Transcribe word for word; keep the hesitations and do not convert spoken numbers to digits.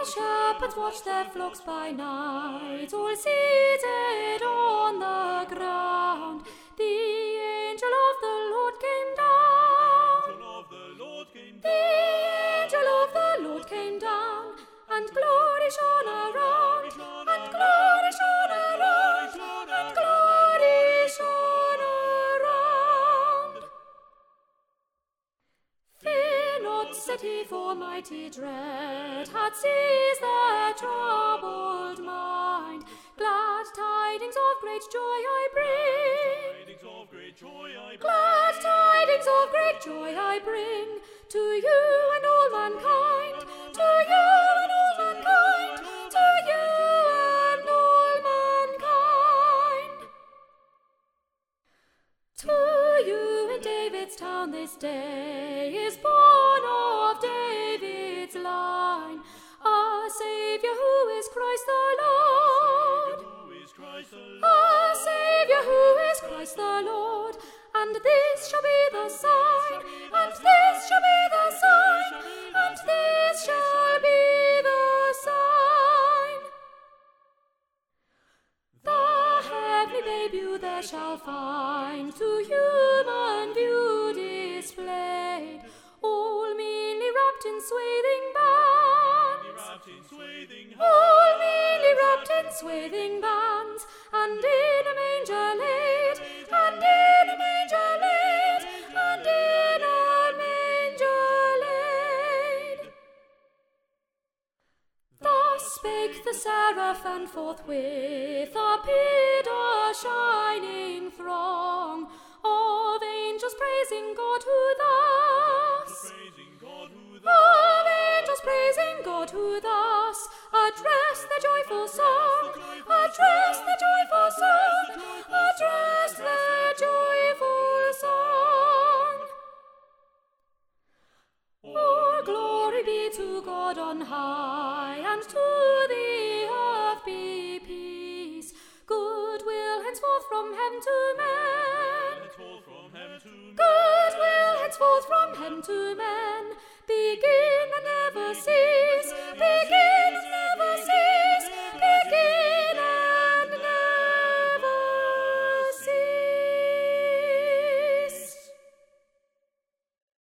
shepherds watch their flocks by night, all seated on the ground. The angel of the Lord came down. The angel of the Lord came down, and glory shone around, and glory shone around, and glory shone around. Fear not, said he, for mighty dread hath seized the troubled mind. Glad tidings of great joy I bring. Glad tidings of great joy I bring to you and all mankind, to you and all mankind, to you and all mankind. To you in David's town this day is born of David's line a Saviour who is Christ the Lord. A Saviour who is Christ the Lord. And this shall be the sign, and this shall be the sign, and this shall be the sign. The heavenly babe you there shall find, to human view displayed, all meanly wrapped in swathing bands, all meanly wrapped in swathing bands, and in a manger laid, and in a manger laid, and in a manger laid. Thus spake the seraph, and forthwith appeared a shining throng of angels praising God who thus, of angels praising God who thus address the joyful song, address the joyful song, address the joyful song. All glory be to God on high, and to the earth be peace, goodwill henceforth from heaven to men, goodwill henceforth from heaven to men, begin and never cease.